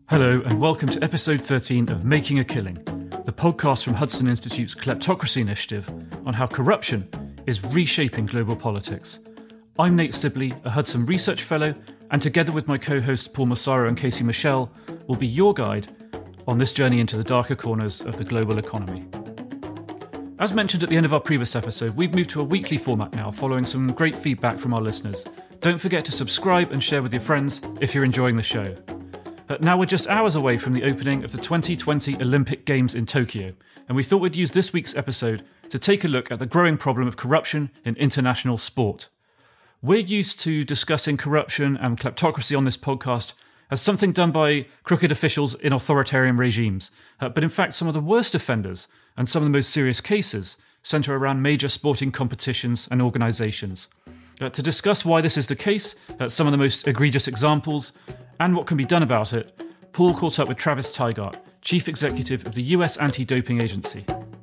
Hello and welcome to episode 13 of Making a Killing, the podcast from Hudson Institute's Kleptocracy Initiative on how corruption is reshaping global politics. I'm Nate Sibley, a Hudson Research Fellow, and together with my co-hosts Paul Massaro and Casey Michelle, will be your guide on this journey into the darker corners of the global economy. As mentioned at the end of our previous episode, we've moved to a weekly format now following some great feedback from our listeners. Don't forget to subscribe and share with your friends if you're enjoying the show. Now we're just hours away from the opening of the 2020 Olympic Games in Tokyo, and we thought we'd use this week's episode to take a look at the growing problem of corruption in international sport. We're used to discussing corruption and kleptocracy on this podcast as something done by crooked officials in authoritarian regimes, but in fact some of the worst offenders and some of the most serious cases centre around major sporting competitions and organisations. To discuss why this is the case, some of the most egregious examples, and what can be done about it, Paul caught up with Travis Tygart, Chief Executive of the US Anti-Doping Agency.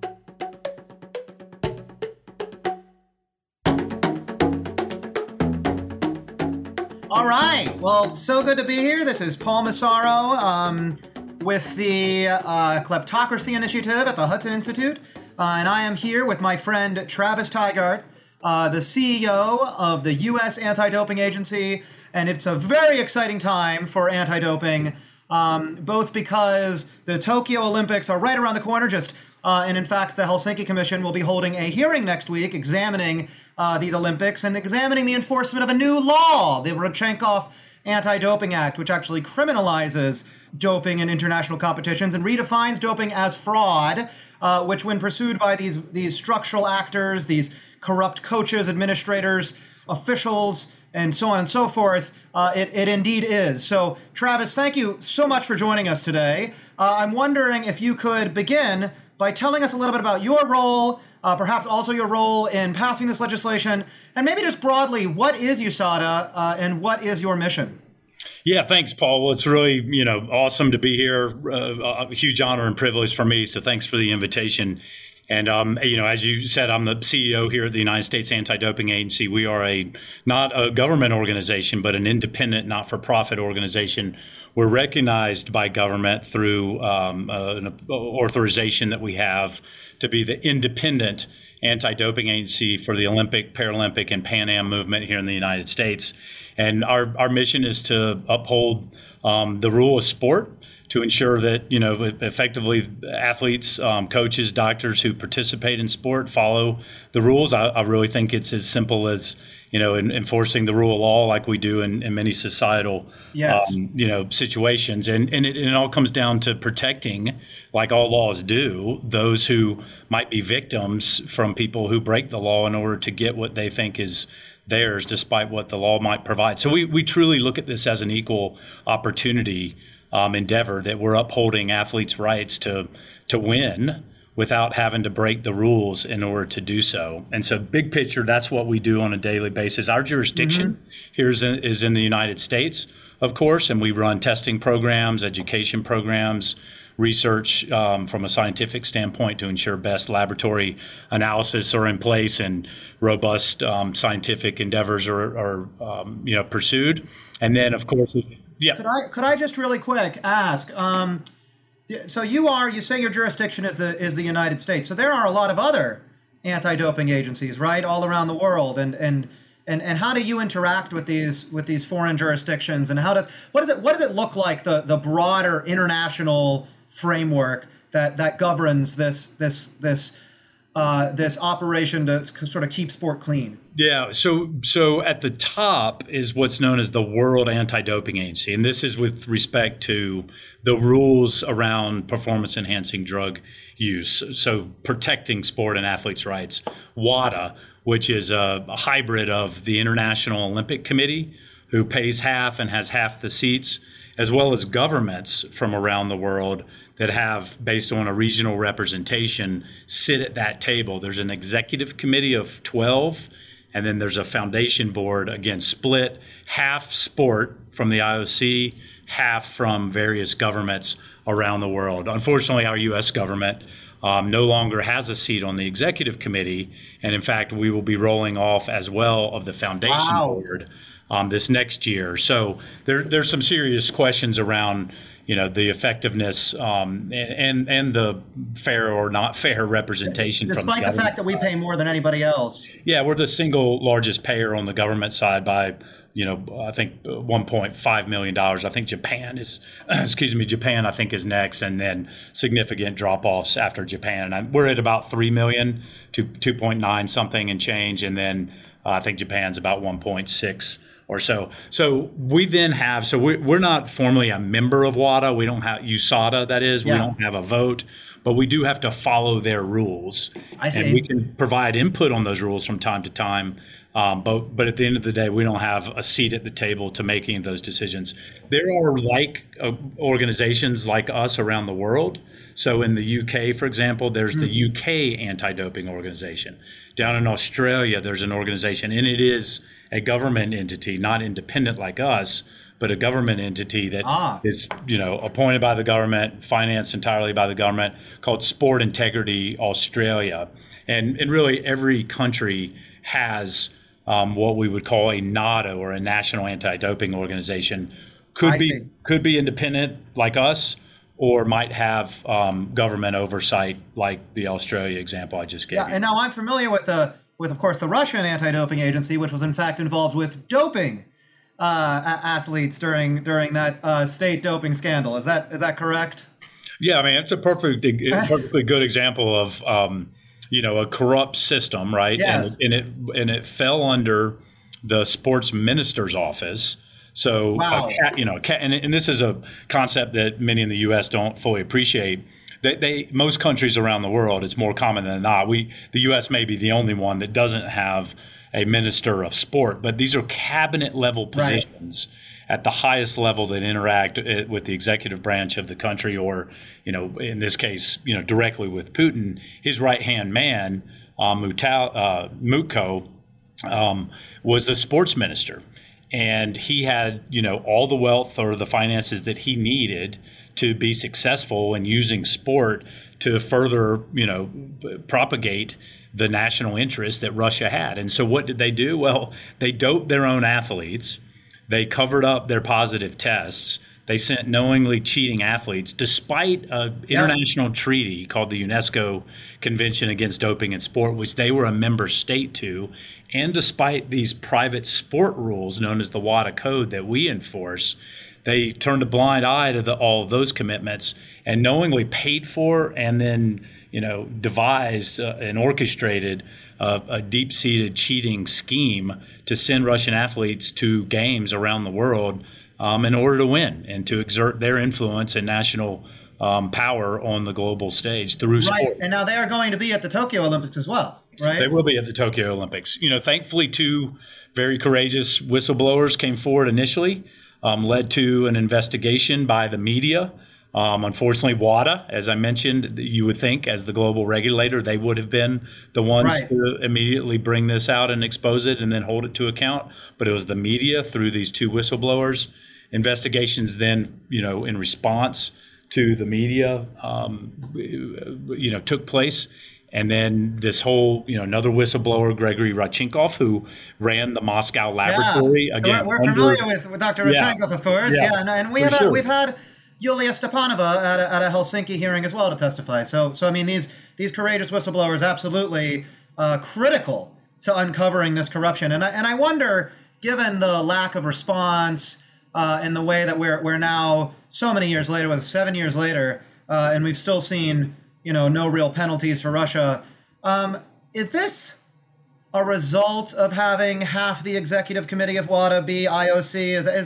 All right, well, so good to be here. This is Paul Massaro with the Kleptocracy Initiative at the Hudson Institute, and I am here with my friend Travis Tygart, the CEO of the US Anti-Doping Agency. And it's a very exciting time for anti-doping, both because the Tokyo Olympics are right around the corner, and in fact, the Helsinki Commission will be holding a hearing next week examining these Olympics and examining the enforcement of a new law, the Rodchenkov Anti-Doping Act, which actually criminalizes doping in international competitions and redefines doping as fraud, which when pursued by these structural actors, these corrupt coaches, administrators, officials, and so on and so forth, it indeed is. So, Travis, thank you so much for joining us today. I'm wondering if you could begin by telling us a little bit about your role, perhaps also your role in passing this legislation, and maybe just broadly, what is USADA and what is your mission? Yeah, thanks, Paul. Well, it's really, awesome to be here. A huge honor and privilege for me. So thanks for the invitation. And, as you said, I'm the CEO here at the United States Anti-Doping Agency. We are not a government organization, but an independent, not-for-profit organization. We're recognized by government through an authorization that we have to be the independent anti-doping agency for the Olympic, Paralympic, and Pan Am movement here in the United States. And our mission is to uphold the rule of sport, to ensure that, effectively athletes, coaches, doctors who participate in sport follow the rules. I really think it's as simple as, enforcing the rule of law like we do in many societal, situations. And it all comes down to protecting, like all laws do, those who might be victims from people who break the law in order to get what they think is theirs, despite what the law might provide. So we truly look at this as an equal opportunity endeavor, that we're upholding athletes' rights to win without having to break the rules in order to do so. And so big picture, that's what we do on a daily basis. Our jurisdiction here is in the United States, of course, and we run testing programs, education programs, research from a scientific standpoint to ensure best laboratory analysis are in place and robust scientific endeavors are pursued. And then, of course, yeah. Could I just really quick ask? So you say your jurisdiction is the United States. So there are a lot of other anti-doping agencies, right, all around the world. And how do you interact with these foreign jurisdictions? And what does it look like, the broader international framework that governs this operation to sort of keep sport clean? Yeah, so at the top is what's known as the World Anti-Doping Agency, and this is with respect to the rules around performance-enhancing drug use, so protecting sport and athletes' rights. WADA, which is a hybrid of the International Olympic Committee, who pays half and has half the seats, as well as governments from around the world that have, based on a regional representation, sit at that table. There's an executive committee of 12, and then there's a foundation board, again, split half sport from the IOC, half from various governments around the world. Unfortunately, our U.S. government no longer has a seat on the executive committee, and in fact, we will be rolling off as well of the foundation board this next year. So there's some serious questions around, the effectiveness and the fair or not fair representation. Despite the fact that we pay more than anybody else. Yeah, we're the single largest payer on the government side by, I think $1.5 million. I think Japan is, Japan I think is next, and then significant drop-offs after Japan. And we're at about 3 million to 2.9 something and change, and then I think Japan's about 1.6 or so. So we then have, we're not formally a member of WADA. We don't have USADA, that is. Yeah. We don't have a vote, but we do have to follow their rules. I see. And we can provide input on those rules from time to time. But at the end of the day, we don't have a seat at the table to making those decisions. There are organizations like us around the world. So in the UK, for example, there's the UK anti-doping organization. Down in Australia, there's an organization, and it is a government entity, not independent like us, but a government entity that is, appointed by the government, financed entirely by the government, called Sport Integrity Australia. And really every country has what we would call a NADO, or a National Anti-Doping Organization. Could be independent like us, or might have government oversight like the Australia example I just gave you. And now I'm familiar with of course, the Russian anti-doping agency, which was in fact involved with doping athletes during that state doping scandal. Is that correct? Yeah, I mean, it's a perfectly good example of a corrupt system, right? Yes. And it fell under the sports minister's office. So, wow. And this is a concept that many in the U.S. don't fully appreciate. Most countries around the world, it's more common than not. The U.S. may be the only one that doesn't have a minister of sport, but these are cabinet level positions at the highest level that interact with the executive branch of the country, or, in this case, directly with Putin. His right-hand man, Mutko, was the sports minister. And he had, all the wealth or the finances that he needed to be successful in using sport to further, propagate the national interest that Russia had. And so what did they do? Well, they doped their own athletes. They covered up their positive tests. They sent knowingly cheating athletes, despite an international treaty called the UNESCO Convention Against Doping in Sport, which they were a member state to, and despite these private sport rules known as the WADA Code that we enforce. They turned a blind eye to all of those commitments and knowingly paid for and then, devised and orchestrated a deep-seated cheating scheme to send Russian athletes to games around the world in order to win and to exert their influence and national power on the global stage through sport. Right, and now they are going to be at the Tokyo Olympics as well, right? They will be at the Tokyo Olympics. Thankfully, two very courageous whistleblowers came forward initially, led to an investigation by the media. Unfortunately, WADA, as I mentioned, you would think as the global regulator, they would have been the ones to immediately bring this out and expose it and then hold it to account. But it was the media through these two whistleblowers. Investigations then, in response to the media, took place. And then this whole, another whistleblower, Gregory Rodchenkov, who ran the Moscow laboratory. Yeah. Again, so we're familiar with Dr. Rodchenkov, of course. Yeah. And we've had Yulia Stepanova at a Helsinki hearing as well to testify. So I mean, these courageous whistleblowers absolutely critical to uncovering this corruption. And I wonder, given the lack of response in the way that we're now so many years later, 7 years later, and we've still seen no real penalties for Russia. Is this a result of having half the executive committee of WADA be IOC?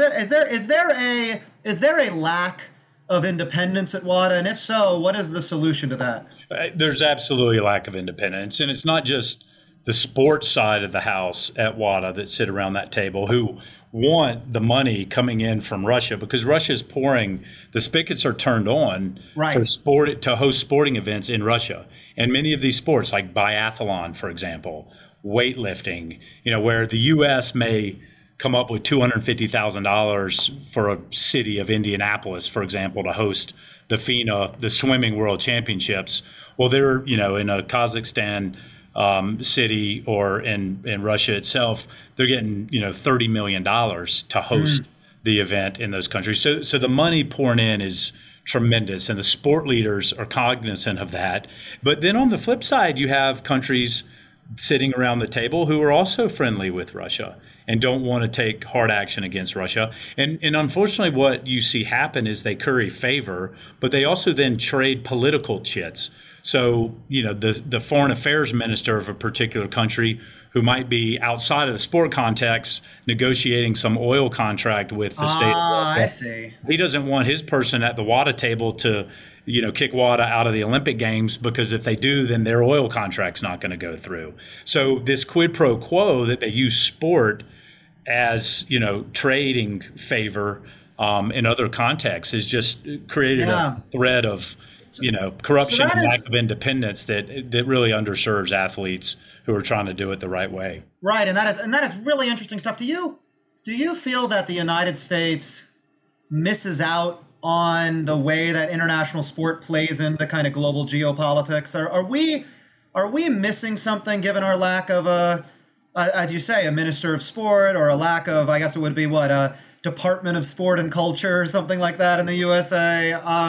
Is there a lack of independence at WADA? And if so, what is the solution to that? There's absolutely a lack of independence. And it's not just the sports side of the house at WADA that sit around that table who want the money coming in from Russia, because Russia's pouring, the spigots are turned on for sport to host sporting events in Russia. And many of these sports, like biathlon, for example, weightlifting, where the U.S. may come up with $250,000 for a city of Indianapolis, for example, to host the FINA, the Swimming World Championships. Well, they're, in a Kazakhstan city or in Russia itself, they're getting $30 million to host the event in those countries. So the money pouring in is tremendous, and the sport leaders are cognizant of that. But then on the flip side, you have countries sitting around the table who are also friendly with Russia and don't want to take hard action against Russia. And unfortunately, what you see happen is they curry favor, but they also then trade political chits. So, the foreign affairs minister of a particular country who might be outside of the sport context negotiating some oil contract with the state of Russia. I see. He doesn't want his person at the WADA table to kick WADA out of the Olympic Games, because if they do, then their oil contract's not going to go through. So this quid pro quo that they use sport as, trading favor in other contexts is just created a thread of, corruption and lack of independence that really underserves athletes who are trying to do it the right way. Right, and that is really interesting stuff. Do you feel that the United States misses out on the way that international sport plays into kind of global geopolitics? Are we missing something given our lack of as you say, a minister of sport, or a lack of, I guess it would be a Department of Sport and Culture or something like that in the USA?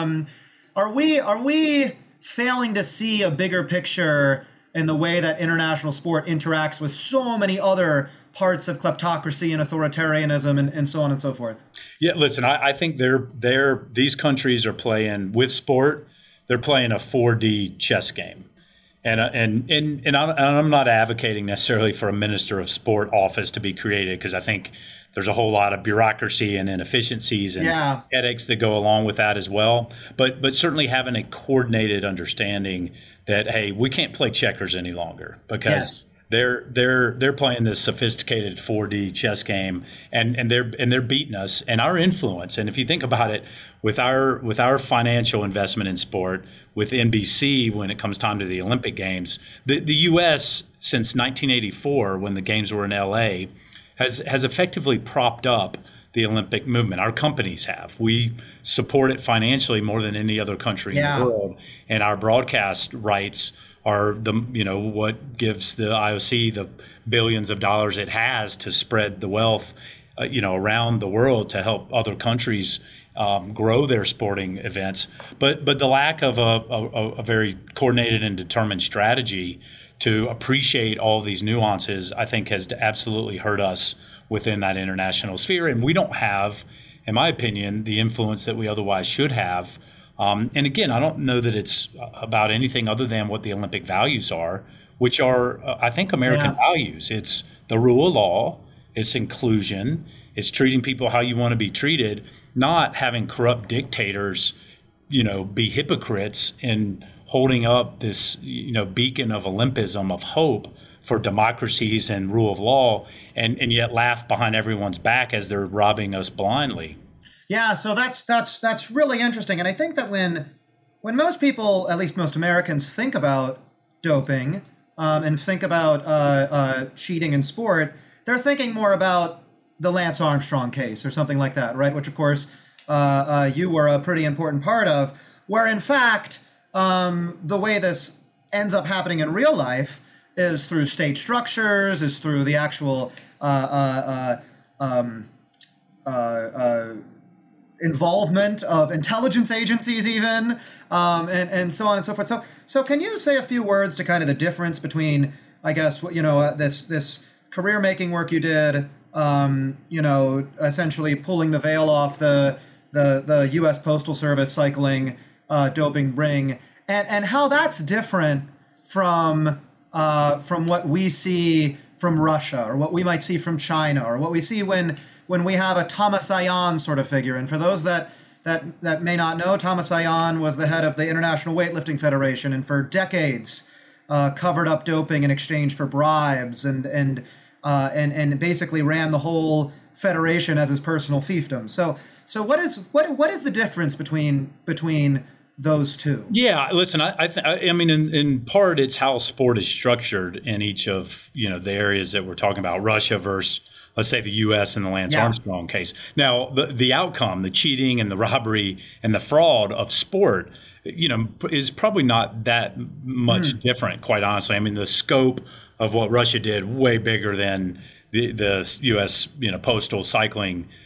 Are we failing to see a bigger picture in the way that international sport interacts with so many other parts of kleptocracy and authoritarianism and so on and so forth? Yeah, listen, I think these countries are playing with sport. They're playing a 4D chess game. And I'm not advocating necessarily for a minister of sport office to be created, because I think there's a whole lot of bureaucracy and inefficiencies and headaches that go along with that as well. But certainly having a coordinated understanding that, hey, we can't play checkers any longer, because they're playing this sophisticated 4D chess game, and they're beating us, and our influence. And if you think about it, with our financial investment in sport, with NBC when it comes time to the Olympic Games, the U.S. since 1984, when the games were in L.A., has effectively propped up the Olympic movement. Our companies have. We support it financially more than any other country in the world, and our broadcast rights are what gives the IOC the billions of dollars it has to spread the wealth, around the world to help other countries grow their sporting events. But the lack of a very coordinated and determined strategy to appreciate all of these nuances, I think, has absolutely hurt us within that international sphere. And we don't have, in my opinion, the influence that we otherwise should have. And again, I don't know that it's about anything other than what the Olympic values are, which are, I think, American values. It's the rule of law, it's inclusion, it's treating people how you want to be treated, not having corrupt dictators, be hypocrites in holding up this, beacon of Olympism, of hope for democracies and rule of law, and yet laugh behind everyone's back as they're robbing us blindly. Yeah, so that's really interesting. And I think that when most people, at least most Americans, think about doping and think about cheating in sport, they're thinking more about the Lance Armstrong case or something like that, right? Which, of course, you were a pretty important part of, where, in fact, the way this ends up happening in real life is through state structures, is through the actual involvement of intelligence agencies even, and so on and so forth. So can you say a few words to kind of the difference between, I guess, this career-making work you did, essentially pulling the veil off the U.S. Postal Service cycling doping ring, and how that's different from what we see from Russia, or what we might see from China, or what we see when we have a Thomas Ayan sort of figure. And for those that may not know, Thomas Ayan was the head of the International Weightlifting Federation, and for decades covered up doping in exchange for bribes, and basically ran the whole federation as his personal fiefdom. So what is the difference between those two? Yeah, listen, I mean, in part, it's how sport is structured in each of the areas that we're talking about. Russia versus, let's say, the U.S. in the Lance Armstrong case. Now, the outcome, the cheating and the robbery and the fraud of sport, is probably not that much different, quite honestly. I mean, the scope of what Russia did way bigger than the U.S. Postal cycling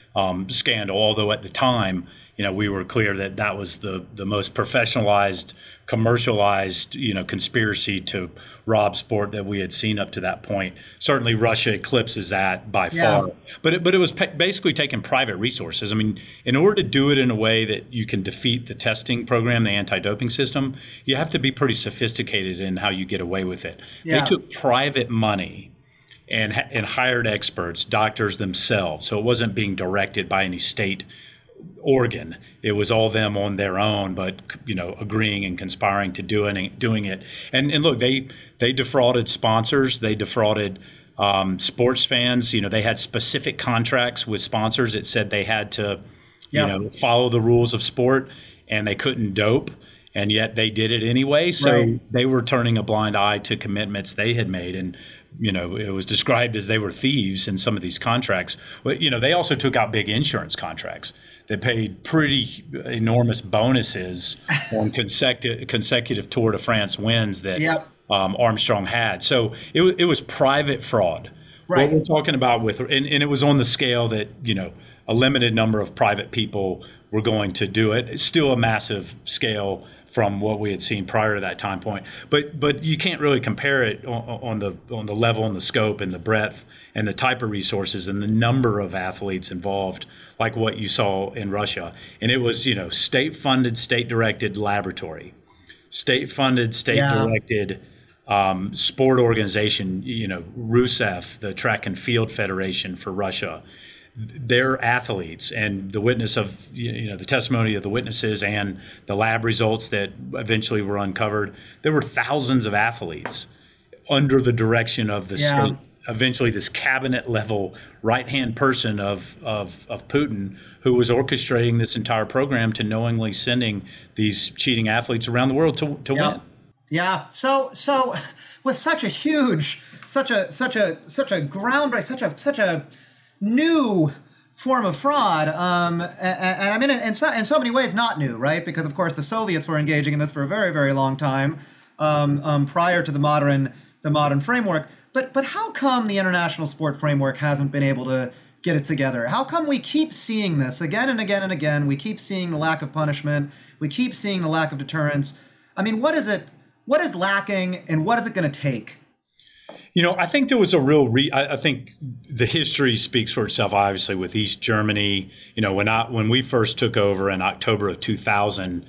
scandal. Although at the time, we were clear that that was the most professionalized, commercialized, conspiracy to rob sport that we had seen up to that point. Certainly, Russia eclipses that by far. But it was basically taking private resources. I mean, in order to do it in a way that you can defeat the testing program, the anti-doping system, you have to be pretty sophisticated in how you get away with it. They took private money and hired experts, doctors themselves. So it wasn't being directed by any state organ. It was all them on their own, but agreeing and conspiring to doing it. And look, they defrauded sponsors. They defrauded sports fans. They had specific contracts with sponsors that said they had to, follow the rules of sport, and they couldn't dope. And yet they did it anyway. So They were turning a blind eye to commitments they had made. And, it was described as they were thieves in some of these contracts. But, they also took out big insurance contracts. They paid pretty enormous bonuses on consecutive Tour de France wins that Armstrong had. So it was private fraud. Right. What we're talking about and it was on the scale that, a limited number of private people were going to do it. It's still a massive scale from what we had seen prior to that time point. But you can't really compare it on the level and the scope and the breadth and the type of resources and the number of athletes involved like what you saw in Russia. And it was, state-funded, state-directed laboratory, state-funded, state-directed sport organization, RUSEF, the Track and Field Federation for Russia. Their athletes and the witness of, the testimony of the witnesses and the lab results that eventually were uncovered, there were thousands of athletes under the direction of the state, eventually this cabinet level right-hand person of Putin, who was orchestrating this entire program to knowingly sending these cheating athletes around the world to win. Yeah. So with such a huge, such a groundbreaking, such a new form of fraud, and I mean, in so many ways, not new, right? Because of course the Soviets were engaging in this for a very, very long time, prior to the modern framework. But how come the international sport framework hasn't been able to get it together? How come we keep seeing this again and again and again? We keep seeing the lack of punishment. We keep seeing the lack of deterrence. I mean, what is it? What is lacking, and what is it going to take? I think there was a real I think the history speaks for itself, obviously, with East Germany. When we first took over in October of 2000,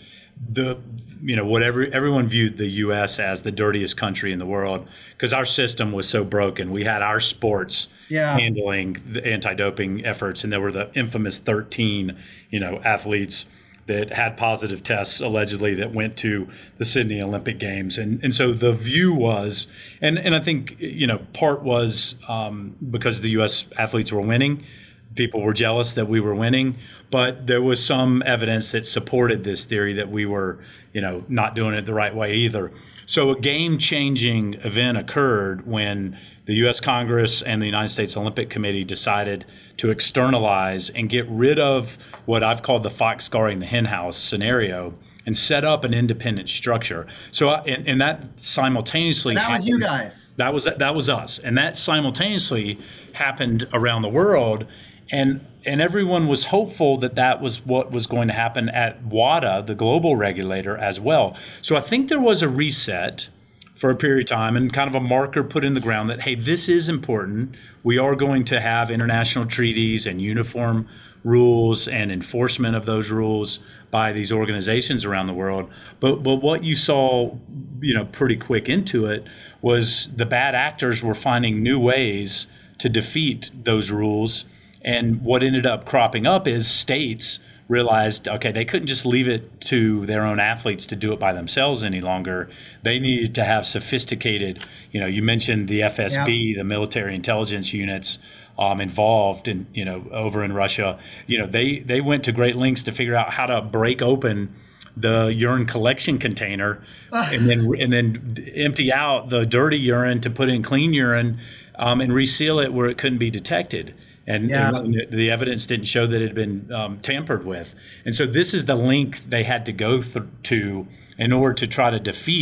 everyone viewed the U.S. as the dirtiest country in the world because our system was so broken. We had our sports handling the anti-doping efforts, and there were the infamous 13, athletes that had positive tests allegedly that went to the Sydney Olympic Games. And so the view was, and I think, part was because the U.S. athletes were winning. People were jealous that we were winning, but there was some evidence that supported this theory that we were, not doing it the right way either. So a game-changing event occurred when the U.S. Congress and the United States Olympic Committee decided to externalize and get rid of what I've called the fox guarding the henhouse scenario and set up an independent structure. So, and that simultaneously that was you guys. That was us, and that simultaneously happened around the world. And everyone was hopeful that was what was going to happen at WADA, the global regulator, as well. So I think there was a reset for a period of time and kind of a marker put in the ground that, hey, this is important. We are going to have international treaties and uniform rules and enforcement of those rules by these organizations around the world. But what you saw, pretty quick into it was the bad actors were finding new ways to defeat those rules. And what ended up cropping up is states realized, okay, they couldn't just leave it to their own athletes to do it by themselves any longer. They needed to have sophisticated, you mentioned the FSB, the military intelligence units involved in, over in Russia. They went to great lengths to figure out how to break open the urine collection container and then empty out the dirty urine to put in clean urine and reseal it where it couldn't be detected. And the evidence didn't show that it had been tampered with. And so this is the link they had to go to in order to try to defeat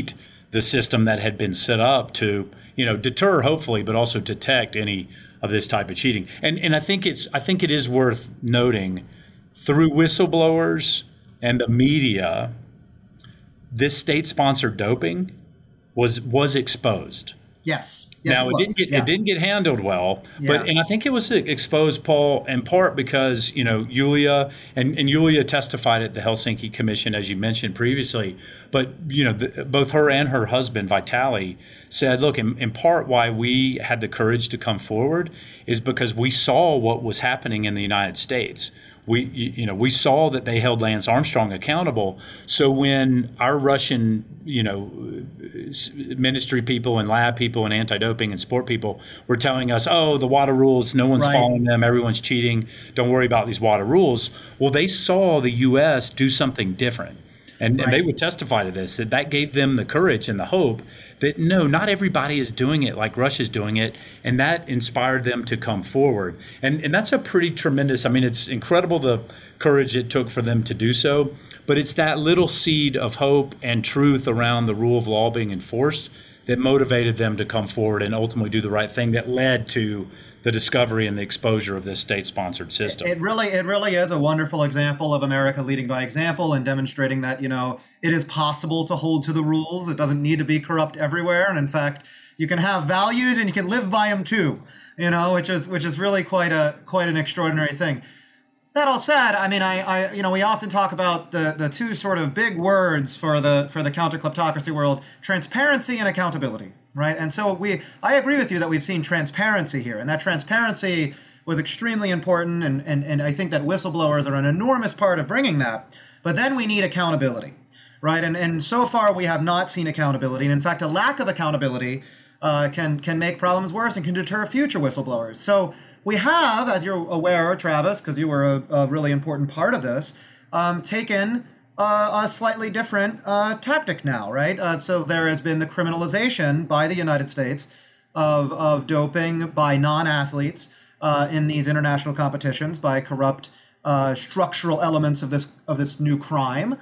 the system that had been set up to, deter, hopefully, but also detect any of this type of cheating. And I think it is worth noting, through whistleblowers and the media, this state-sponsored doping was exposed. Yes. Now it didn't get handled well, but I think it was exposed, Paul, in part because Yulia and Yulia testified at the Helsinki Commission, as you mentioned previously. But both her and her husband Vitaly said, look, in part why we had the courage to come forward is because we saw what was happening in the United States. We saw that they held Lance Armstrong accountable. So when our Russian, ministry people and lab people and anti-doping and sport people were telling us, oh, the WADA rules, no one's following them, everyone's cheating, don't worry about these WADA rules. Well, they saw the U.S. do something different. And they would testify to this, that gave them the courage and the hope that, no, not everybody is doing it like Russia's doing it. And that inspired them to come forward. And that's a pretty tremendous, it's incredible the courage it took for them to do so. But it's that little seed of hope and truth around the rule of law being enforced that motivated them to come forward and ultimately do the right thing that led to the discovery and the exposure of this state-sponsored system. It really is a wonderful example of America leading by example and demonstrating that, it is possible to hold to the rules. It doesn't need to be corrupt everywhere. And in fact, you can have values and you can live by them too, which is really quite an extraordinary thing. That all said, we often talk about the two sort of big words for the counter-kleptocracy world: transparency and accountability, right? And so I agree with you that we've seen transparency here, and that transparency was extremely important, and I think that whistleblowers are an enormous part of bringing that. But then we need accountability, right? And so far we have not seen accountability, and in fact, a lack of accountability can make problems worse and can deter future whistleblowers. So we have, as you're aware, Travis, because you were a really important part of this, taken a slightly different tactic now, right? So there has been the criminalization by the United States of doping by non-athletes in these international competitions by corrupt structural elements of this new crime,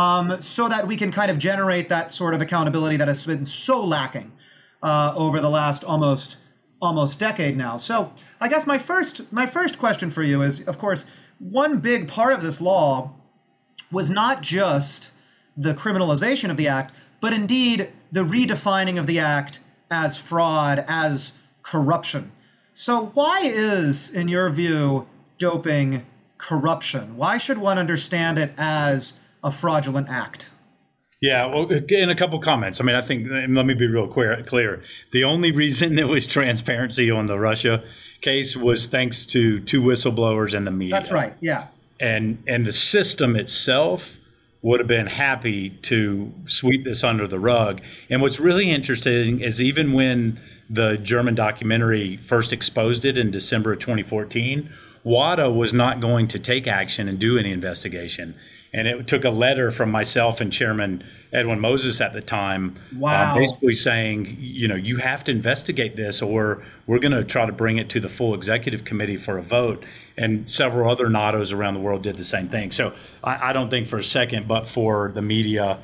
so that we can kind of generate that sort of accountability that has been so lacking over the last almost decade now. So I guess my first question for you is, of course, one big part of this law was not just the criminalization of the act, but indeed the redefining of the act as fraud, as corruption. So why is, in your view, doping corruption? Why should one understand it as a fraudulent act? Yeah, well, again, a couple comments. I think, let me be real clear. The only reason there was transparency on the Russia case was thanks to two whistleblowers and the media. That's right, yeah. And the system itself would have been happy to sweep this under the rug. And what's really interesting is even when the German documentary first exposed it in December of 2014, WADA was not going to take action and do any investigation. And it took a letter from myself and Chairman Edwin Moses at the time, basically saying, you have to investigate this or we're going to try to bring it to the full executive committee for a vote. And several other NATOs around the world did the same thing. So I don't think for a second, but for the media,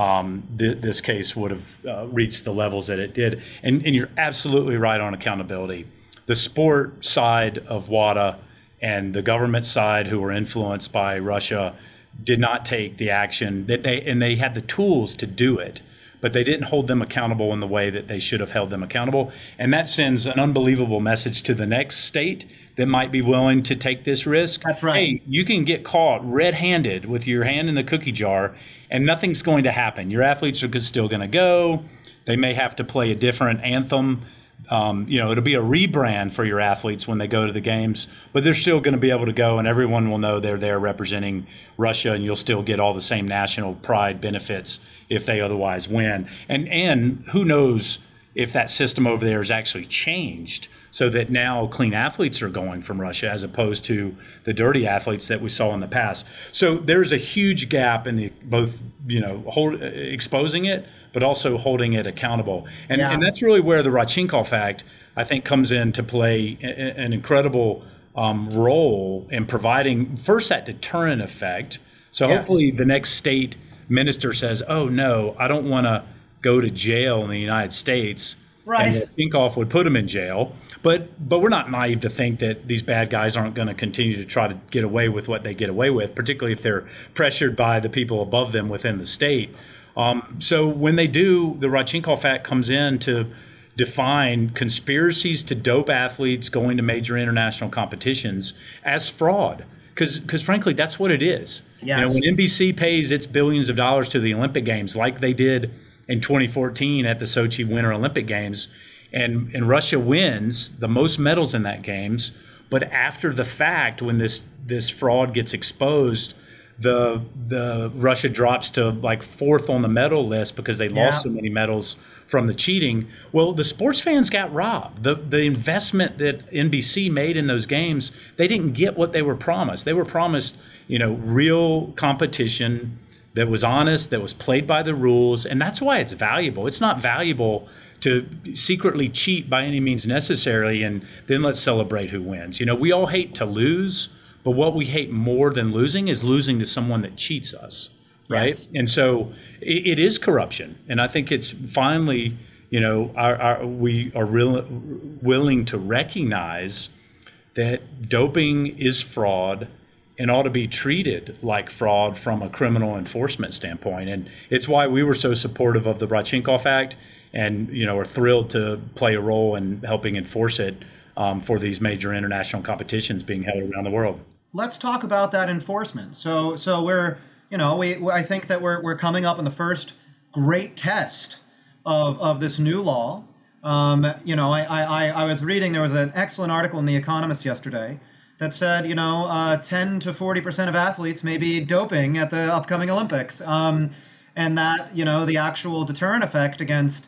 this case would have reached the levels that it did. And you're absolutely right on accountability. The sport side of WADA and the government side, who were influenced by Russia, did not take the action that they had the tools to do it, but they didn't hold them accountable in the way that they should have held them accountable. And that sends an unbelievable message to the next state that might be willing to take this risk. That's right. Hey, you can get caught red-handed with your hand in the cookie jar and nothing's going to happen. Your athletes are still going to go. They may have to play a different anthem. It'll be a rebrand for your athletes when they go to the games, but they're still going to be able to go and everyone will know they're there representing Russia, and you'll still get all the same national pride benefits if they otherwise win. And who knows if that system over there is actually changed so that now clean athletes are going from Russia as opposed to the dirty athletes that we saw in the past. So there's a huge gap in both exposing it, but also holding it accountable. And that's really where the Rodchenkov Act, I think, comes in to play an incredible role in providing, first, that deterrent effect. So hopefully the next state minister says, oh, no, I don't want to go to jail in the United States. Right. And Tinkoff would put them in jail. But we're not naive to think that these bad guys aren't going to continue to try to get away with what they get away with, particularly if they're pressured by the people above them within the state. So when they do, the Rodchenkov Act comes in to define conspiracies to dope athletes going to major international competitions as fraud. Because frankly, that's what it is. Yes. When NBC pays its billions of dollars to the Olympic Games, like they did in 2014 at the Sochi Winter Olympic Games, and Russia wins the most medals in that games, but after the fact, when this fraud gets exposed, the Russia drops to like 4th on the medal list because they lost so many medals from the cheating. Well, the sports fans got robbed. The investment that NBC made in those games, they didn't get what they were promised. They were promised, real competition that was honest, that was played by the rules, and that's why it's valuable. It's not valuable to secretly cheat by any means necessary and then let's celebrate who wins. We all hate to lose, but what we hate more than losing is losing to someone that cheats us, right? Yes. And so it is corruption, and I think it's finally, we are willing to recognize that doping is fraud and ought to be treated like fraud from a criminal enforcement standpoint. And it's why we were so supportive of the Rodchenkov Act and, are thrilled to play a role in helping enforce it for these major international competitions being held around the world. Let's talk about that enforcement. So we're, I think that we're coming up on the first great test of this new law. I was reading, there was an excellent article in The Economist yesterday that said, 10 to 40% of athletes may be doping at the upcoming Olympics, and that the actual deterrent effect against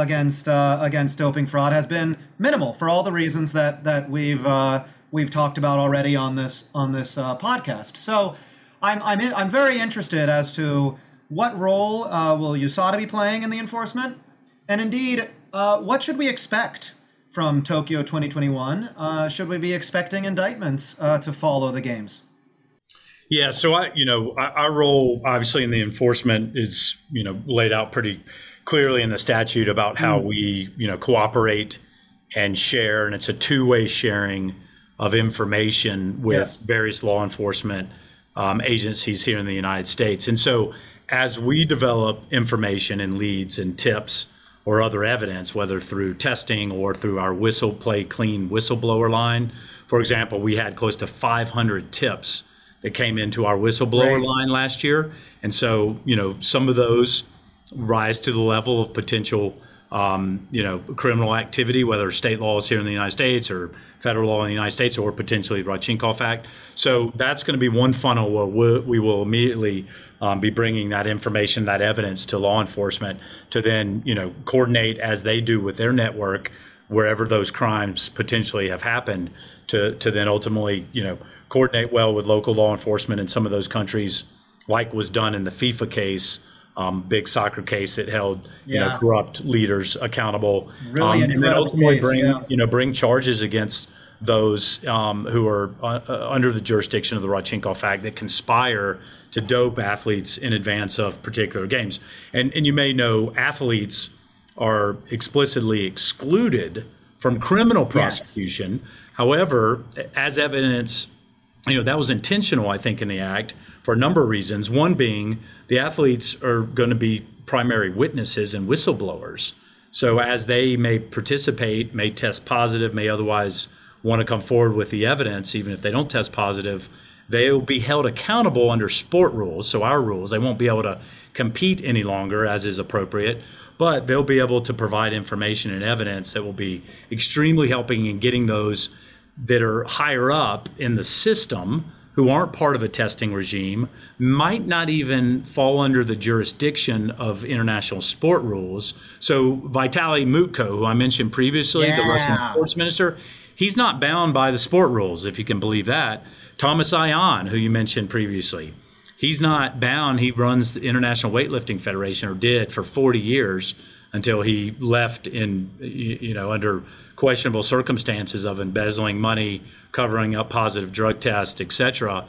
doping fraud has been minimal for all the reasons that we've talked about already on this podcast. So I'm very interested as to what role will USADA be playing in the enforcement, and indeed what should we expect from Tokyo 2021? Should we be expecting indictments to follow the games? Yeah, so our role obviously in the enforcement is laid out pretty clearly in the statute about how we cooperate and share, and it's a two-way sharing of information with various law enforcement agencies here in the United States. And so as we develop information and leads and tips or other evidence, whether through testing or through our Play Clean whistleblower line. For example, we had close to 500 tips that came into our whistleblower line last year. And so, some of those rise to the level of potential, criminal activity, whether state laws here in the United States or federal law in the United States or potentially the Rodchenkov Act. So that's going to be one funnel where we will immediately be bringing that information, that evidence to law enforcement to then, coordinate as they do with their network wherever those crimes potentially have happened to then ultimately, coordinate well with local law enforcement in some of those countries, like was done in the FIFA case, big soccer case that held corrupt leaders accountable, really and then ultimately case, bring charges against those who are under the jurisdiction of the Rodchenkov Act that conspire to dope athletes in advance of particular games. And you may know athletes are explicitly excluded from criminal prosecution. Yes. However, as evidence, that was intentional, I think, in the act for a number of reasons. One being the athletes are going to be primary witnesses and whistleblowers. So as they may participate, may test positive, may otherwise want to come forward with the evidence, even if they don't test positive, they will be held accountable under sport rules. So our rules, they won't be able to compete any longer as is appropriate, but they'll be able to provide information and evidence that will be extremely helping in getting those that are higher up in the system who aren't part of a testing regime, might not even fall under the jurisdiction of international sport rules. So Vitaly Mutko, who I mentioned previously, the Russian sports minister, he's not bound by the sport rules, if you can believe that. Thomas Ayan, who you mentioned previously, he's not bound. He runs the International Weightlifting Federation, or did for 40 years until he left in, under questionable circumstances of embezzling money, covering up positive drug tests, etc.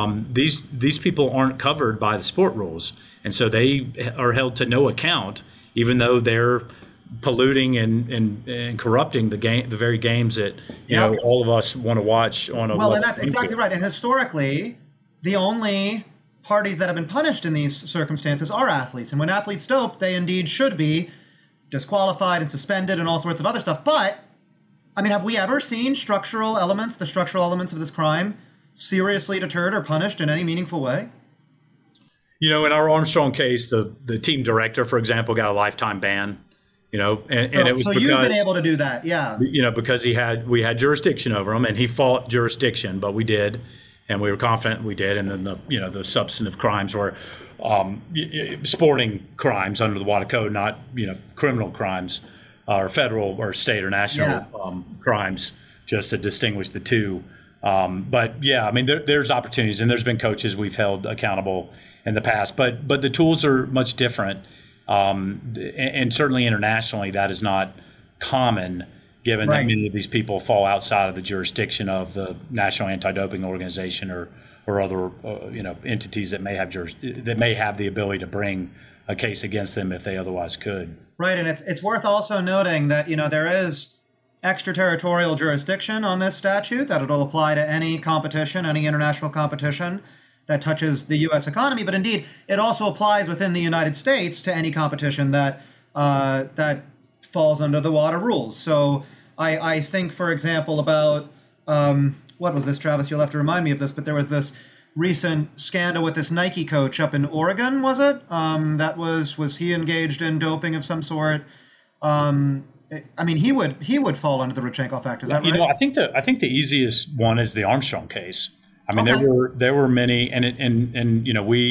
These people aren't covered by the sport rules, and so they are held to no account even though they're polluting and corrupting the very games that all of us want to watch on a and that's exactly right. And historically, the only parties that have been punished in these circumstances are athletes. And when athletes dope, they indeed should be disqualified and suspended and all sorts of other stuff. But I mean, have we ever seen the structural elements of this crime seriously deterred or punished in any meaningful way? In our Armstrong case, the team director, for example, got a lifetime ban. And it was because you've been able to do that, yeah. Because we had jurisdiction over him, and he fought jurisdiction, but we did, and we were confident we did. And then the substantive crimes were sporting crimes under the WADA code, not criminal crimes or federal or state or national crimes, just to distinguish the two. But yeah, I mean, there's opportunities, and there's been coaches we've held accountable in the past, but the tools are much different. And certainly internationally, that is not common, given that many of these people fall outside of the jurisdiction of the National Anti-Doping Organization or other entities that may have the ability to bring a case against them if they otherwise could. Right, and it's worth also noting that there is extraterritorial jurisdiction on this statute, that it'll apply to any competition, any international competition that touches the U.S. economy, but indeed, it also applies within the United States to any competition that falls under the WADA rules. So I think, for example, about, what was this, Travis? You'll have to remind me of this, but there was this recent scandal with this Nike coach up in Oregon, was it? Was he engaged in doping of some sort? I mean, he would fall under the Rodchenkov Act. Is that right? I think the easiest one is the Armstrong case. I mean, there were many, and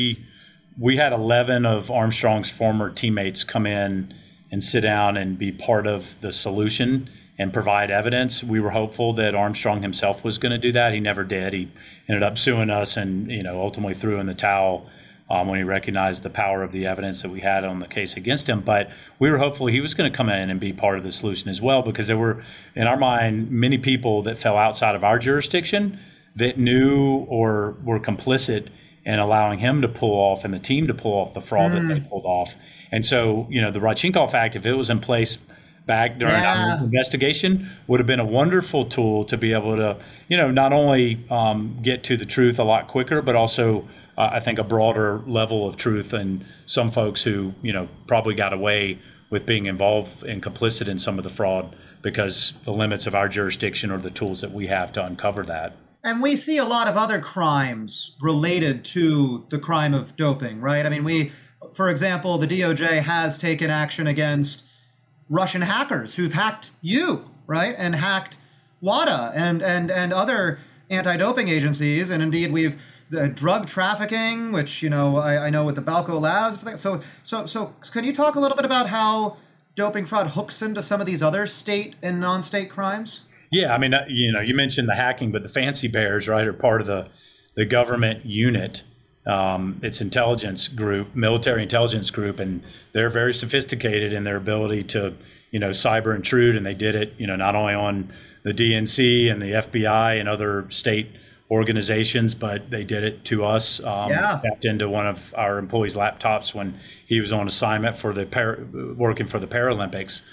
we had 11 of Armstrong's former teammates come in and sit down and be part of the solution and provide evidence. We were hopeful that Armstrong himself was going to do that. He never did. He ended up suing us and ultimately threw in the towel when he recognized the power of the evidence that we had on the case against him. But we were hopeful he was going to come in and be part of the solution as well, because there were, in our mind, many people that fell outside of our jurisdiction that knew or were complicit in allowing him to pull off and the team to pull off the fraud that they pulled off. And so, the Rodchenkov Act, if it was in place back during our investigation, would have been a wonderful tool to be able to, not only get to the truth a lot quicker, but also, I think, a broader level of truth. And some folks who, probably got away with being involved and complicit in some of the fraud because the limits of our jurisdiction or the tools that we have to uncover that. And we see a lot of other crimes related to the crime of doping, right? I mean, for example, the DOJ has taken action against Russian hackers who've hacked you, right? And hacked WADA and other anti-doping agencies. And indeed, we've the drug trafficking, which, I know with the Balco Labs. So can you talk a little bit about how doping fraud hooks into some of these other state and non-state crimes? Yeah, I mean, you mentioned the hacking, but the Fancy Bears, right, are part of the government unit. It's intelligence group, military intelligence group, and they're very sophisticated in their ability to, cyber intrude. And they did it, not only on the DNC and the FBI and other state organizations, but they did it to us. Tapped into one of our employees' laptops when he was on assignment for working for the Paralympics.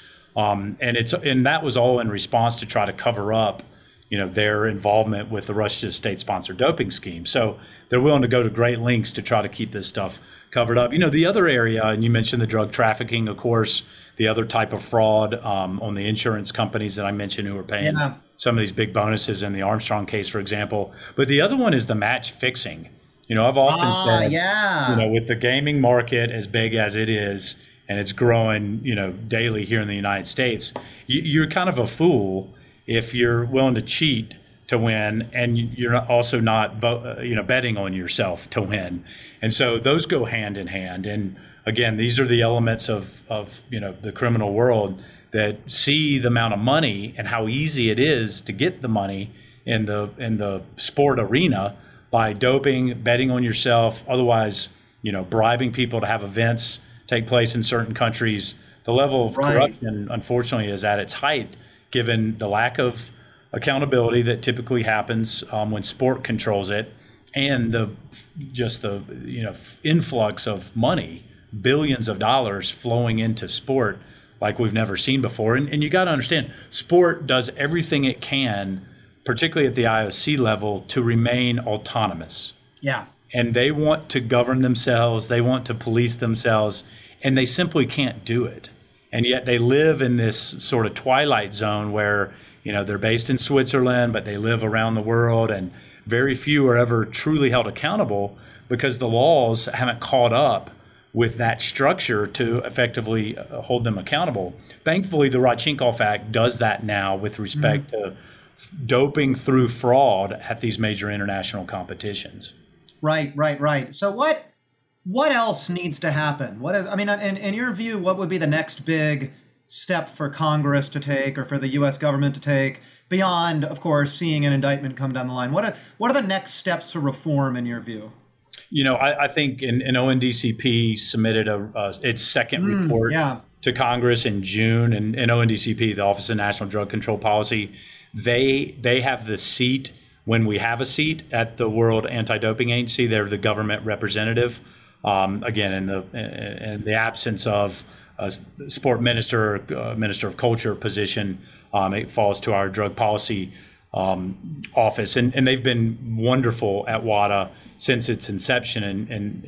And that was all in response to try to cover up, their involvement with the Russia state-sponsored doping scheme. So they're willing to go to great lengths to try to keep this stuff covered up. The other area, and you mentioned the drug trafficking, of course, the other type of fraud on the insurance companies that I mentioned who are paying some of these big bonuses in the Armstrong case, for example. But the other one is the match fixing. I've often said, with the gaming market as big as it is, and it's growing, daily here in the United States, you're kind of a fool if you're willing to cheat to win, and you're also not, betting on yourself to win. And so those go hand in hand. And again, these are the elements of the criminal world that see the amount of money and how easy it is to get the money in the sport arena by doping, betting on yourself, otherwise, bribing people to have events take place in certain countries. The level of corruption, unfortunately, is at its height, given the lack of accountability that typically happens when sport controls it, and the influx of money billions of dollars flowing into sport like we've never seen before. And you got to understand, sport does everything it can, particularly at the IOC level, to remain autonomous. Yeah. And they want to govern themselves. They want to police themselves, and they simply can't do it. And yet they live in this sort of twilight zone where, they're based in Switzerland, but they live around the world, and very few are ever truly held accountable because the laws haven't caught up with that structure to effectively hold them accountable. Thankfully, the Rodchenkov Act does that now with respect to doping through fraud at these major international competitions. Right. So what else needs to happen? In your view, what would be the next big step for Congress to take or for the U.S. government to take beyond, of course, seeing an indictment come down the line? What are the next steps to reform in your view? I think an ONDCP submitted its second report to Congress in June, and ONDCP, the Office of National Drug Control Policy, they have the seat when we have a seat at the World Anti-Doping Agency. They're the government representative. Again, in the absence of a sport minister, minister of culture position, it falls to our drug policy office, and they've been wonderful at WADA since its inception in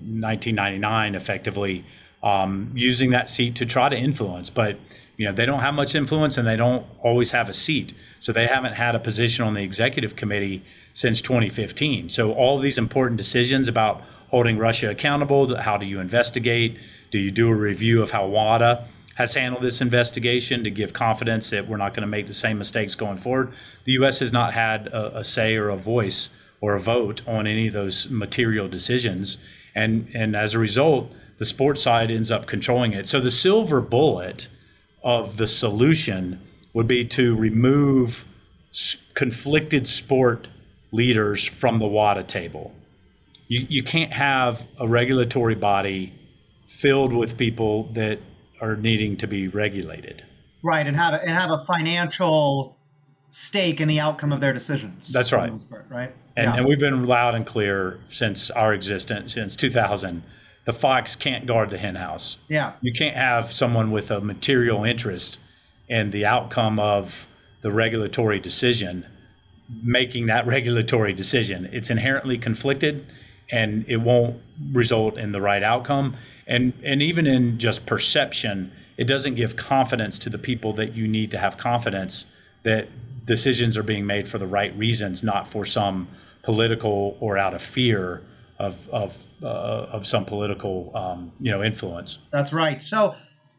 1999, effectively using that seat to try to influence. But they don't have much influence, and they don't always have a seat. So they haven't had a position on the executive committee since 2015. So all of these important decisions about holding Russia accountable, how do you investigate? Do you do a review of how WADA has handled this investigation to give confidence that we're not going to make the same mistakes going forward? The U.S. has not had a say or a voice or a vote on any of those material decisions. And as a result, the sports side ends up controlling it. So the silver bullet of the solution would be to remove conflicted sport leaders from the WADA table. You can't have a regulatory body filled with people that are needing to be regulated. Right, and have a financial stake in the outcome of their decisions. That's right. Part, right? And we've been loud and clear since our existence, since 2000. The fox can't guard the hen house. Yeah. You can't have someone with a material interest in the outcome of the regulatory decision making that regulatory decision. It's inherently conflicted, and it won't result in the right outcome. And even in just perception, it doesn't give confidence to the people that you need to have confidence that decisions are being made for the right reasons, not for some political or out of fear of some political influence. That's right. So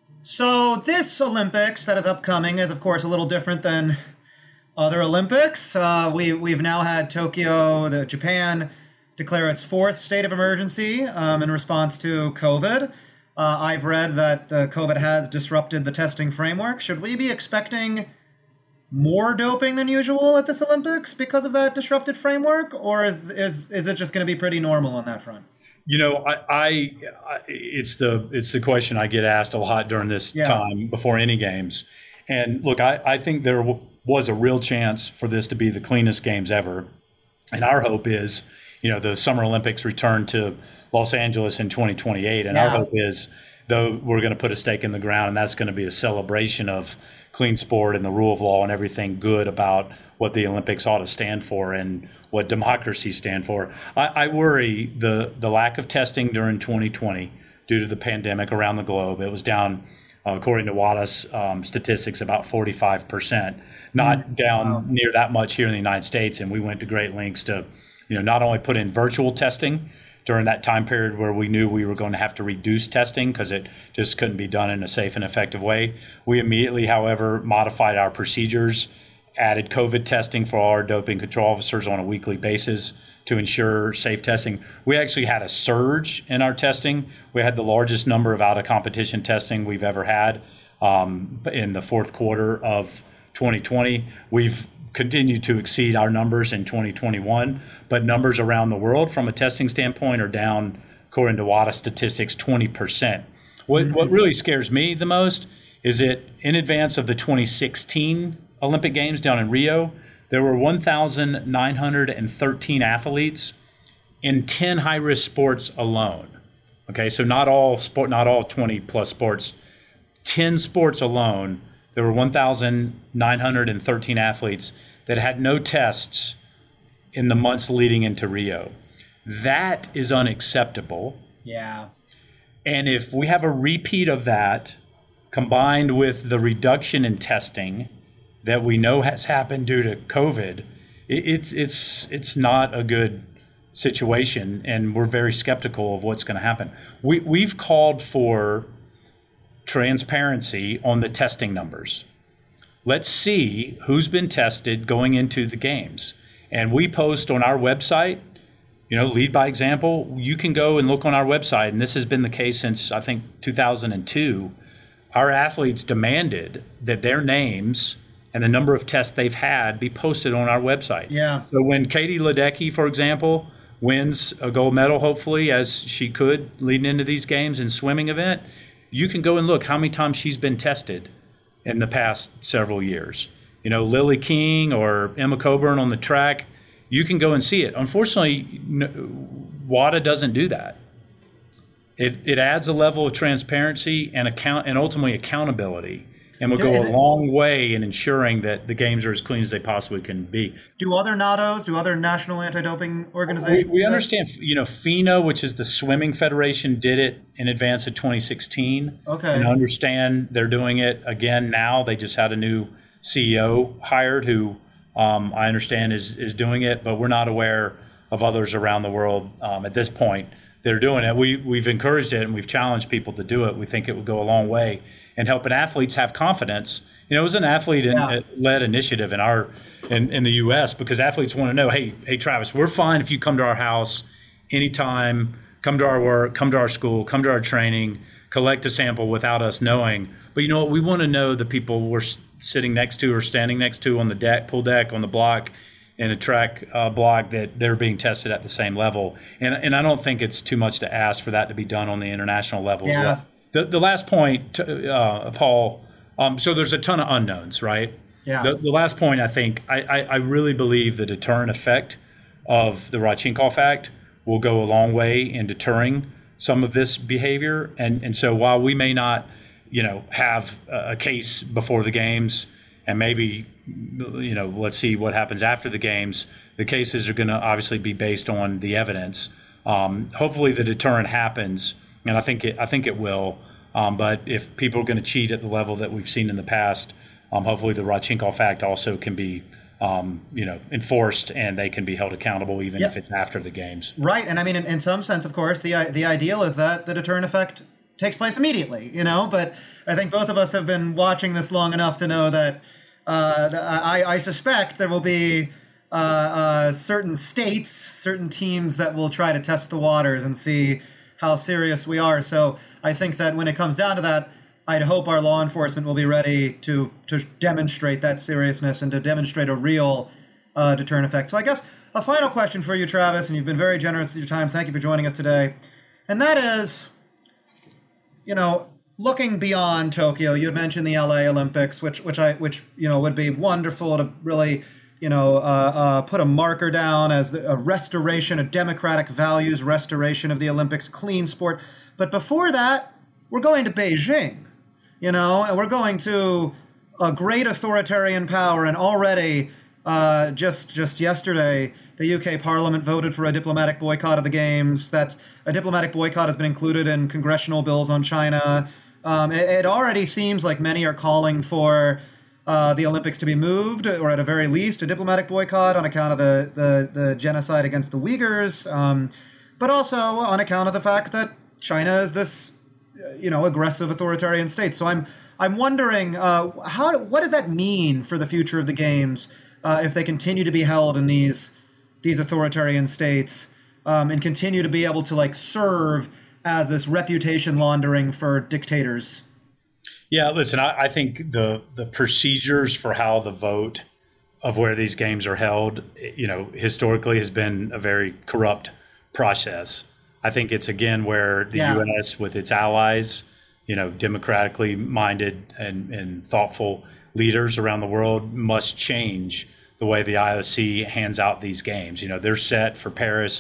this Olympics that is upcoming is, of course, a little different than other Olympics. We've now had Japan declare its fourth state of emergency in response to COVID. I've read that COVID has disrupted the testing framework. Should we be expecting more doping than usual at this Olympics because of that disrupted framework, or is it just going to be pretty normal on that front? It's the question I get asked a lot during this time before any games. And look, I think there was a real chance for this to be the cleanest games ever. And our hope is, the Summer Olympics return to Los Angeles in 2028. And our hope is, though, we're going to put a stake in the ground, and that's going to be a celebration of clean sport and the rule of law and everything good about what the Olympics ought to stand for and what democracy stand for. I worry the lack of testing during 2020 due to the pandemic around the globe. It was down, according to WADA's statistics, about 45%, not down near that much here in the United States. And we went to great lengths to, not only put in virtual testing during that time period where we knew we were going to have to reduce testing because it just couldn't be done in a safe and effective way. We immediately, however, modified our procedures, added COVID testing for all our doping control officers on a weekly basis to ensure safe testing. We actually had a surge in our testing. We had the largest number of out-of-competition testing we've ever had in the fourth quarter of 2020. We've continued to exceed our numbers in 2021, but numbers around the world from a testing standpoint are down, according to WADA statistics, 20%. What really scares me the most is that in advance of the 2016 Olympic Games down in Rio, there were 1,913 athletes in 10 high-risk sports alone. Okay, so not all 20 plus sports, 10 sports alone, there were 1,913 athletes that had no tests in the months leading into Rio. That is unacceptable. Yeah. And if we have a repeat of that, combined with the reduction in testing that we know has happened due to COVID, it's not a good situation, and we're very skeptical of what's going to happen. We've called for transparency on the testing numbers. Let's see who's been tested going into the games. And we post on our website, lead by example. You can go and look on our website, and this has been the case since, I think, 2002. Our athletes demanded that their names and the number of tests they've had be posted on our website. Yeah. So when Katie Ledecky, for example, wins a gold medal, hopefully, as she could leading into these games in swimming event, you can go and look how many times she's been tested in the past several years. Lily King or Emma Coburn on the track, you can go and see it. Unfortunately, WADA doesn't do that. It adds a level of transparency and ultimately accountability, and will go a long way in ensuring that the games are as clean as they possibly can be. Do other NADOs, do other national anti-doping organizations? We understand, FINA, which is the swimming federation, did it in advance of 2016. Okay. And understand they're doing it again now. They just had a new CEO hired who I understand is doing it, but we're not aware of others around the world at this point that are doing it. We've encouraged it and we've challenged people to do it. We think it would go a long way in helping athletes have confidence. It was an athlete-led initiative in the U.S. because athletes want to know, hey, Travis, we're fine if you come to our house anytime, come to our work, come to our school, come to our training, collect a sample without us knowing. But you know what? We want to know the people we're sitting next to or standing next to on the deck, pool deck, on the block, in a track block, that they're being tested at the same level. And I don't think it's too much to ask for that to be done on the international level as well. The last point, Paul, so there's a ton of unknowns, right? Yeah. The last point, I think, I really believe the deterrent effect of the Rodchenkov Act will go a long way in deterring some of this behavior. And so while we may not, have a case before the games, and maybe, let's see what happens after the games, the cases are going to obviously be based on the evidence. Hopefully the deterrent happens, and I think it will. But if people are going to cheat at the level that we've seen in the past, hopefully the Rodchenkov Act also can be enforced, and they can be held accountable even if it's after the games. Right. And I mean, in some sense, of course, the ideal is that the deterrent effect takes place immediately, but I think both of us have been watching this long enough to know that I suspect there will be certain states, certain teams that will try to test the waters and see how serious we are. So I think that when it comes down to that, I'd hope our law enforcement will be ready to demonstrate that seriousness and to demonstrate a real deterrent effect. So I guess a final question for you, Travis, and you've been very generous with your time. Thank you for joining us today. And that is, looking beyond Tokyo, you had mentioned the LA Olympics, which would be wonderful to really, put a marker down as a restoration, a democratic values restoration of the Olympics, clean sport. But before that, we're going to Beijing, and we're going to a great authoritarian power. And already, just yesterday, the UK Parliament voted for a diplomatic boycott of the Games. That a diplomatic boycott has been included in congressional bills on China. It already seems like many are calling for the Olympics to be moved, or at a very least, a diplomatic boycott on account of the genocide against the Uyghurs, but also on account of the fact that China is this, aggressive authoritarian state. So I'm wondering, what does that mean for the future of the Games if they continue to be held in these authoritarian states and continue to be able to serve as this reputation laundering for dictators? Yeah, listen, I think the procedures for how the vote of where these games are held, historically has been a very corrupt process. I think it's, again, where the U.S. with its allies, democratically minded and thoughtful leaders around the world must change the way the IOC hands out these games. They're set for Paris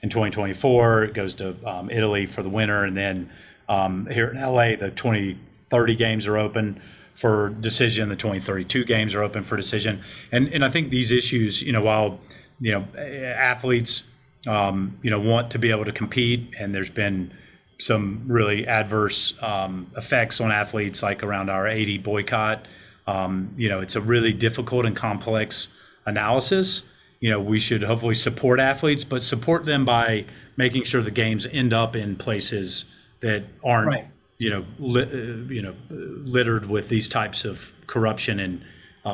in 2024. It goes to Italy for the winter. And then here in LA, the 2030 games are open for decision. The 2032 games are open for decision. And I think these issues, while, athletes, want to be able to compete, and there's been some really adverse effects on athletes, like around our 80 boycott. It's a really difficult and complex analysis. We should hopefully support athletes, but support them by making sure the games end up in places that aren't, right. Littered with these types of corruption and,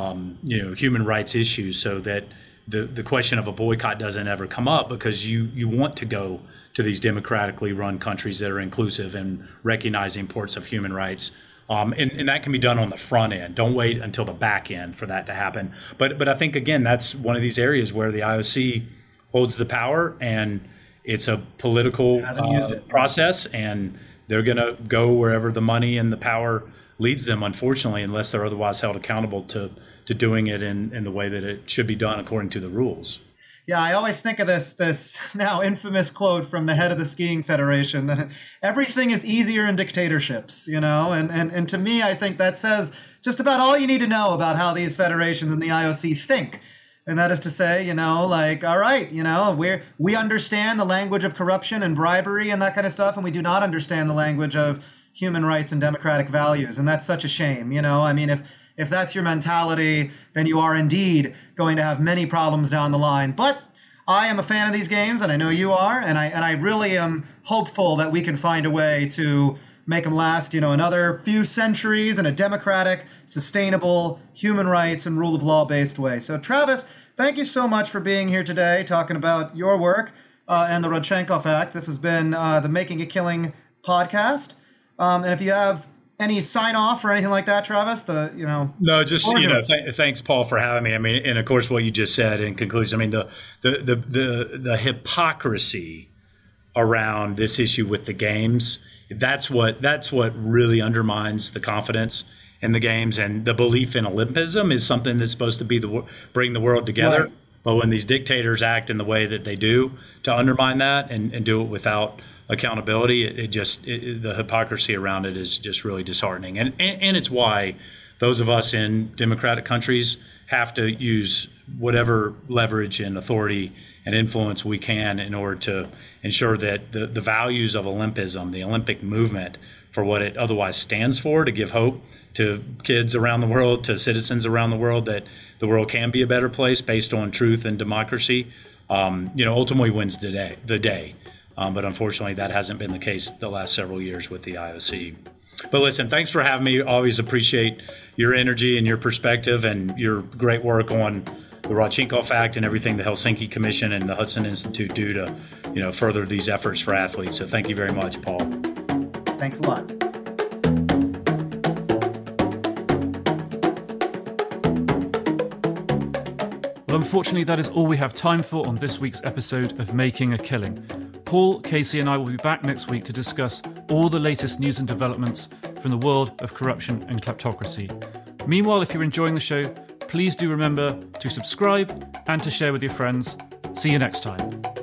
human rights issues, so that the question of a boycott doesn't ever come up, because you want to go to these democratically run countries that are inclusive and recognize the importance of human rights. And that can be done on the front end. Don't wait until the back end for that to happen. But I think, again, that's one of these areas where the IOC holds the power, and it's a political process, and they're going to go wherever the money and the power leads them, unfortunately, unless they're otherwise held accountable to doing it in the way that it should be done according to the rules. Yeah, I always think of this now infamous quote from the head of the Skiing Federation, that everything is easier in dictatorships, and to me, I think that says just about all you need to know about how these federations and the IOC think. And that is to say, all right, we understand the language of corruption and bribery and that kind of stuff, and we do not understand the language of human rights and democratic values. And that's such a shame, If that's your mentality, then you are indeed going to have many problems down the line. But I am a fan of these games, and I know you are, and I really am hopeful that we can find a way to make them last, another few centuries in a democratic, sustainable, human rights and rule of law based way. So Travis, thank you so much for being here today, talking about your work and the Rodchenkov Act. This has been the Making a Killing podcast. And if you have any sign off or anything like that, Travis? No, just thanks, Paul, for having me. I mean, and of course, what you just said in conclusion. I mean, the hypocrisy around this issue with the games. That's what really undermines the confidence in the games, and the belief in Olympism is something that's supposed to bring the world together. Right. But when these dictators act in the way that they do to undermine that and do it without accountability, the hypocrisy around it is just really disheartening. And it's why those of us in democratic countries have to use whatever leverage and authority and influence we can in order to ensure that the values of Olympism, the Olympic movement, for what it otherwise stands for, to give hope to kids around the world, to citizens around the world, that the world can be a better place based on truth and democracy, ultimately wins the day. But unfortunately, that hasn't been the case the last several years with the IOC. But listen, thanks for having me. Always appreciate your energy and your perspective and your great work on the Rodchenkov Act and everything the Helsinki Commission and the Hudson Institute do to, further these efforts for athletes. So thank you very much, Paul. Thanks a lot. Well, unfortunately, that is all we have time for on this week's episode of Making a Killing. Paul, Casey and I will be back next week to discuss all the latest news and developments from the world of corruption and kleptocracy. Meanwhile, if you're enjoying the show, please do remember to subscribe and to share with your friends. See you next time.